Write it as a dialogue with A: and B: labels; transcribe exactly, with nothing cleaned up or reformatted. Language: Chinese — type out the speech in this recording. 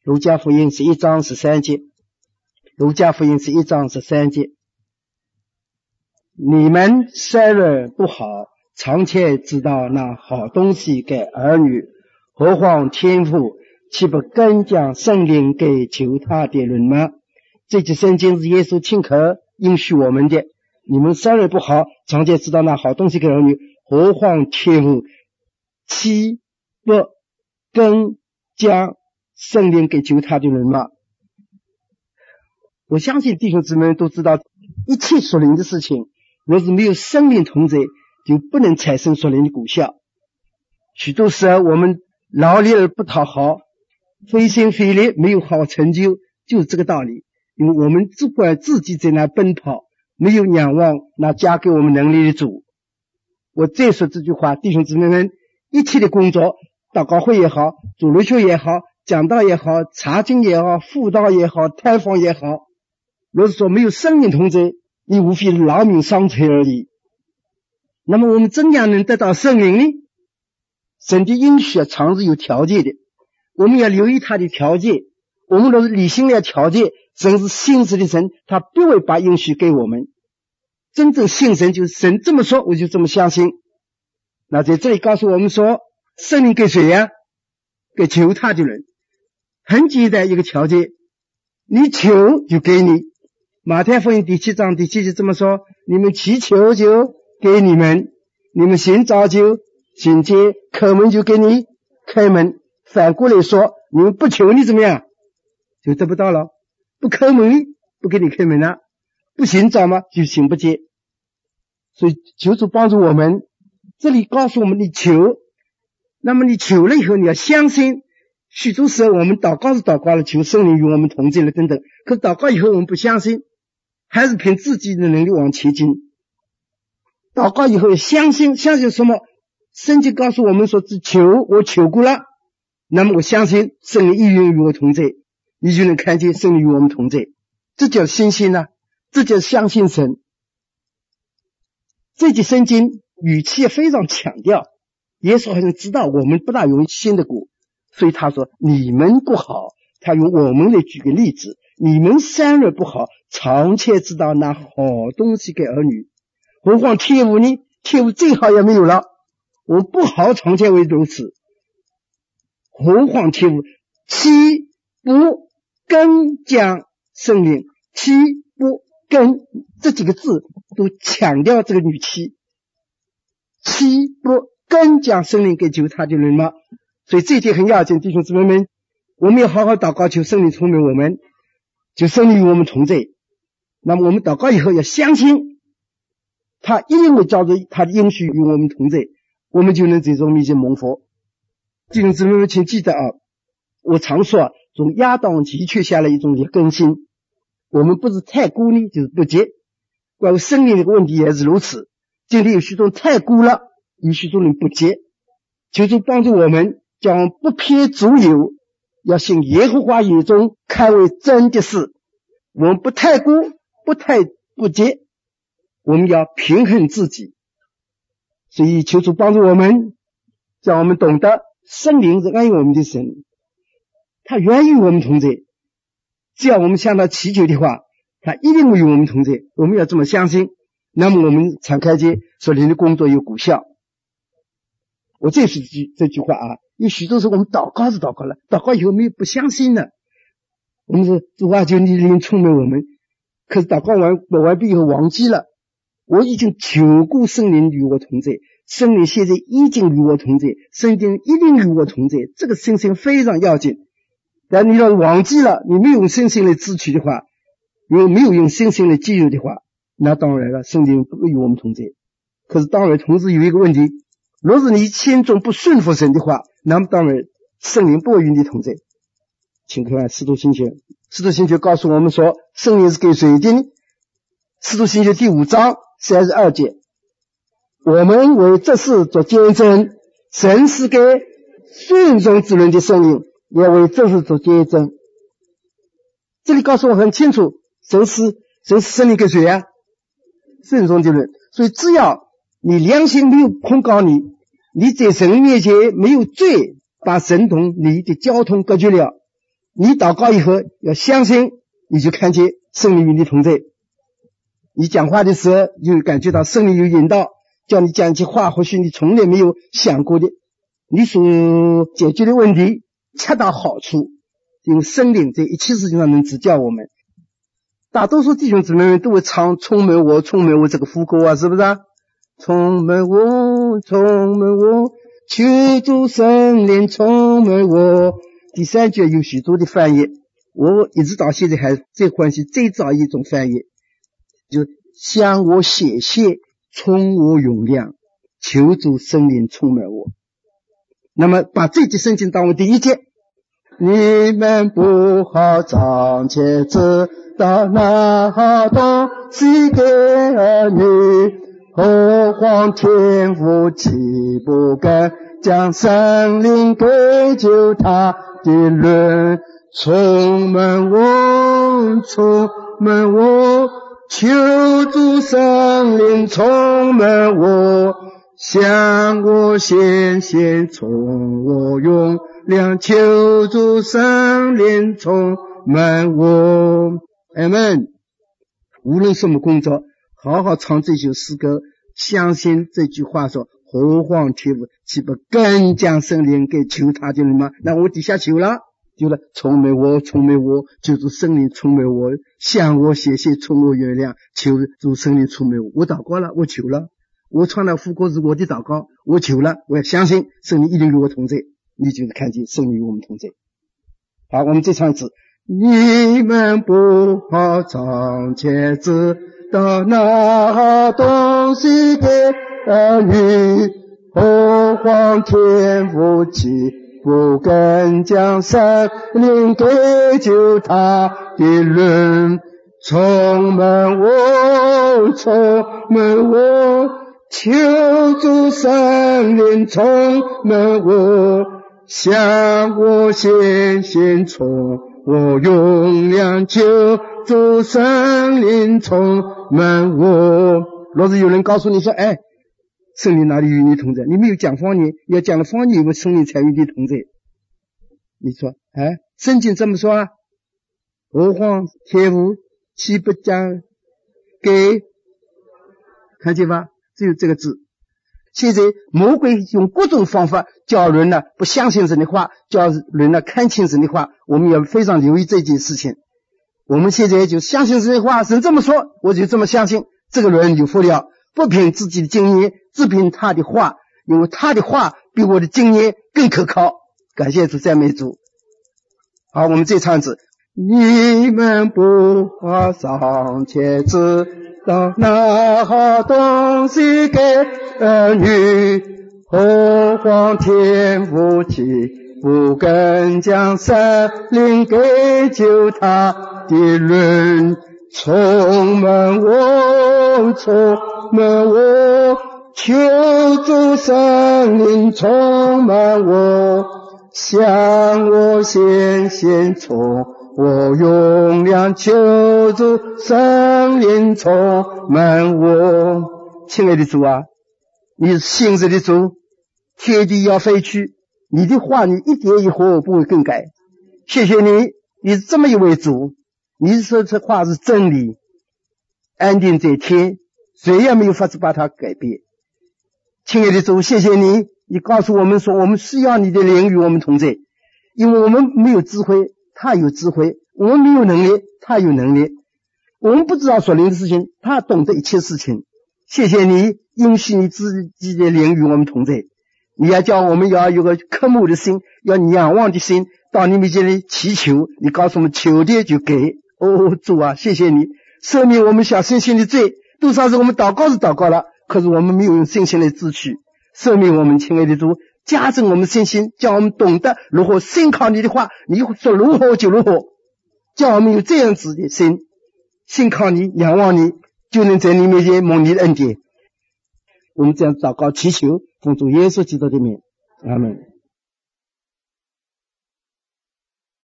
A: 路加福音十一章十三节，路加福音十一章十三节，你们虽然不好，常且知道那好东西给儿女，何况天父岂不更将圣灵给求他的人吗？这节圣经是耶稣亲口应许我们的，你们虽然不好，常且知道那好东西给儿女，何况天父岂不更将圣灵给求他的人吗？我相信弟兄姊妹都知道，一切属灵的事情，若是没有圣灵同在，就不能产生属灵的果效。许多时候我们劳力而不讨好，费心费力没有好成就，就是这个道理。因为我们只管自己在那奔跑，没有仰望那加给我们能力的主。我再说这句话，弟兄姊妹们，一切的工作，祷告会也好，主日学也好，讲道也好，查经也好，辅导也好，探访也好，若是说没有圣灵同在，你无非劳民伤财而已。那么我们怎样能得到圣灵呢？神的应许常是有条件的，我们要留意他的条件。我们若是理性的条件，神是信实的神，他必会把应许给我们。真正信神就是神这么说，我就这么相信。那在这里告诉我们说，圣灵给谁呀？给求他的人。很简单一个条件，你求就给你。马太福音第七章第七节这么说，你们祈求就给你们，你们寻找就寻见，叩门就给你开门。反过来说，你们不求你怎么样就得不到了，不叩门不给你开门了，不寻找嘛就寻不见。所以求主帮助我们，这里告诉我们你求，那么你求了以后你要相信。许多时候我们祷告是祷告了，求圣灵与我们同在了等等，可是祷告以后我们不相信，还是凭自己的能力往前进。祷告以后要相信，相信什么？圣经告诉我们说，只求我求过了，那么我相信圣灵意愿与我同在，你就能看见圣灵与我们同在，这叫信心啊，这叫相信神。这节圣经语气非常强调，耶稣好像知道我们不大容易信得过，所以他说你们不好，他用我们来举个例子，你们虽然不好，常且知道拿好东西给儿女，何况天父呢？天父最好也没有了，我不好常且为如此，何况天父岂不更将圣灵，岂不更，这几个字都强调这个语气，岂不更将圣灵给求他的人吗？所以这一点很要紧，弟兄姊妹们，我们要好好祷告，求圣灵充满我们，求圣灵与我们同在。那么我们祷告以后要相信，他一定会照着他的应许与我们同在，我们就能在这种面前蒙福。弟兄姊妹们，请记得啊，我常说啊，从亚当汲取下来一种更新，我们不是太孤呢，就是不洁。关于圣灵这个问题也是如此，今天有许多人太孤了，有许多人不洁，求主帮助我们，将不偏足有，要信耶和华眼中看为真的事。我们不太孤，不太不洁，我们要平衡自己。所以求主帮助我们，让我们懂得圣灵是爱我们的神，他愿意我们同在，只要我们向他祈求的话，他一定会与我们同在，我们要这么相信，那么我们敞开见属灵的工作有果效。我再说这句话啊，有许多时候我们祷告是祷告了，祷告以后没有不相信了，我们说主啊，求你灵充满我们，可是祷告完完毕以后忘记了，我已经求过圣灵与我同在，圣灵现在已经与我同在，圣灵一定与我同在，这个信心非常要紧。但你要是忘记了，你没有用信心来支取的话，如果没有用信心来记住的话，那当然了，圣灵不会与我们同在。可是当然同时有一个问题，若是你心中不顺服神的话，那么当然圣灵不会与你同在。请看使徒行传，使徒行传告诉我们说，圣灵是给谁的呢？使徒行传第五章三十二节，我们为这事做见证，神是给顺从之人的圣灵，也为这事做见证。这里告诉我很清楚，神是神是圣灵给谁啊？顺从的人。所以只要你良心没有控告你，你在神面前没有罪，把神同你的交通隔绝了， 你祷告以后要相信，你就看见圣灵与你同在。你讲话的时候就感觉到圣灵有引导，叫你讲一些话或许你从来没有想过的，你所解决的问题恰到好处，因为圣灵在一切事情上能指教我们。大多数弟兄姊妹们都会唱充满我充满我这个副歌啊，是不是啊？充满我充满我，求主圣灵充满我。第三句有许多的翻译，我一直到现在还最欢喜最早一种翻译，就向我显现充我容量，求主圣灵充满我。那么把这节圣经当为第一节，你们不好暂且知道那好东西给儿女，何况天父岂不该将圣灵给救他的人？充满我充满我，求主圣灵充满我，向我显现充我容量，求主圣灵充满我。阿们。无论什么工作，好好唱这首诗歌，相信这句话说，何况天父岂不更将圣灵给求他的人吗？那我底下求了，就了充满我充满我，求主圣灵充满我，向我显现充我原谅，求主圣灵充满我。我祷告了，我求了，我唱了副歌是我的祷告，我求了，我要相信圣灵一定与我同在，你就是看见圣灵与我们同在。好，我们再唱一次，你们不好暂且知道那好东西给儿女，何况天父岂不更将圣灵给救他的人？充满我充满我，求主圣灵充满我，向我显现充我容量，求主圣灵充满我。若是有人告诉你说，哎，圣灵哪里与你同在？你没有讲方言，要讲了方言，有没有圣灵才与你同在？你说，哎，圣经这么说啊，何况天父岂不将给，看见吧？只有这个字。现在魔鬼用各种方法叫人呢不相信神的话，叫人呢看清神的话，我们要非常留意这件事情。我们现在就相信神的话，神这么说，我就这么相信，这个人有福了，不凭自己的经验，只凭他的话，因为他的话比我的经验更可靠。感谢主，赞美主。好，我们再唱一次，你们不好尚且知道那好东西给儿女，何况天父岂不更将圣灵给救他的人？充满我充满我，求主圣灵充满我，向我显现充我容量，求主圣灵充满我。亲爱的主啊，你是信实的主，天地要废去，你的话你一点一毫不会更改。谢谢你，你是这么一位主，你说这话是真理，安定在天，谁也没有法子把它改变。亲爱的主，谢谢你，你告诉我们说，我们需要你的灵与我们同在，因为我们没有智慧，他有智慧，我们没有能力，他有能力，我们不知道所灵的事情，他懂得一切事情。谢谢你允许你自己的灵与我们同在，你要叫我们要有个渴慕的心，要仰望的心，到你面前里祈求，你告诉我们求的就给。哦，主啊，谢谢你赦免我们小信心的罪，多少是我们祷告是祷告了，可是我们没有用信心来支取。赦免我们，亲爱的主，加增我们信心，叫我们懂得如何信靠你的话，你说如何就如何，叫我们有这样子的心，信靠你，仰望你，就能在你面前蒙你的恩典。我们这样祷告祈求，奉主耶稣基督的名，阿们。